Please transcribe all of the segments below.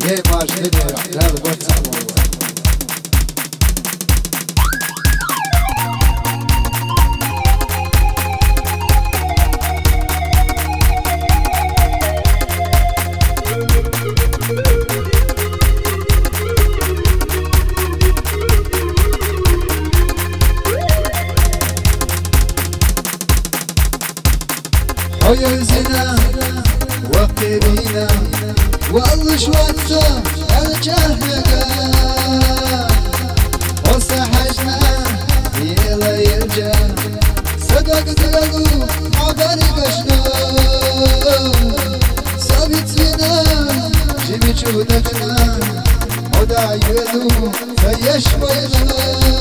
یه ماشین دل بود هيا زنا وقرينا والله شوطة الجهلة وصحجنا يلا يرجع صدق دلو عبر قشنا ثابت لنا جيبي جودتنا ودا يلو فيشوينا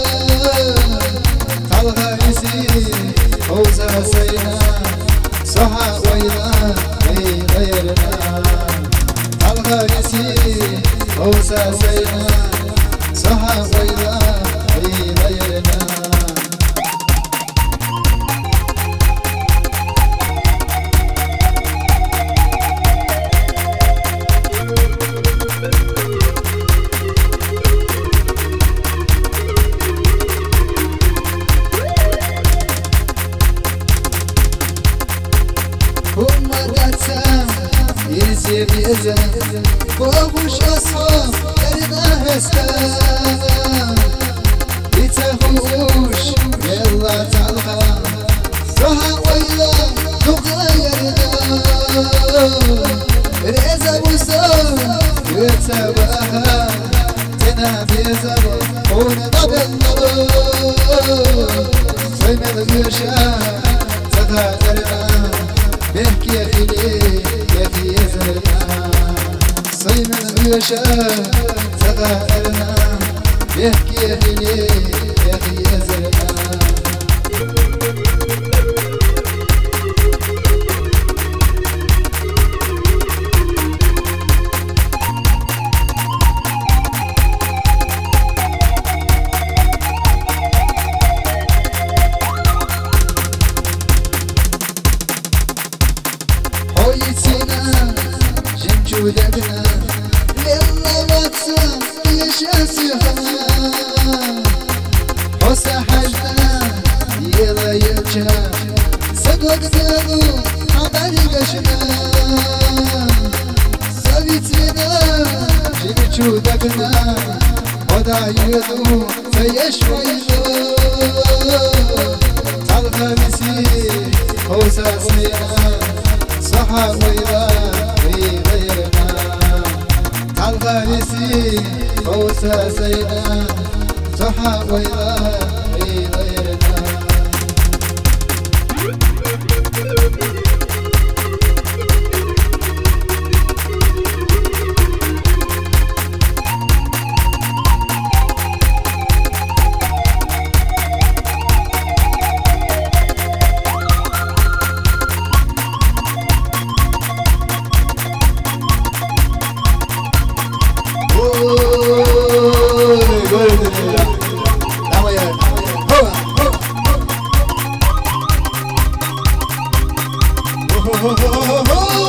طلغة يسير وزا سينا صحا ويلا غيرنا الغارسي وسا سينا صحا ويلا غيرنا يزن فوقش أصفى درنا هستا يتخوش يلا تعالها صحا ويلا تغيرنا ريزا وصار يتباها تنا بيزا ونضبنا صيم الغشا تغادرنا بحكي يا خلي يا خي يزرنا صيم الغشا تغادرنا بحكي يا خلي يا خي يزرنا جودتنا يلا واتسا يشاسها وصحجنا يلا يرجع صدق دلو عبر قشنا ثابت لنا جيب جودتنا ودا يلو فيشوينا طلقة مسير وساسينا صحا ويلا غيرنا الغارسي وسا سينا صحا ويلا غيرنا Oh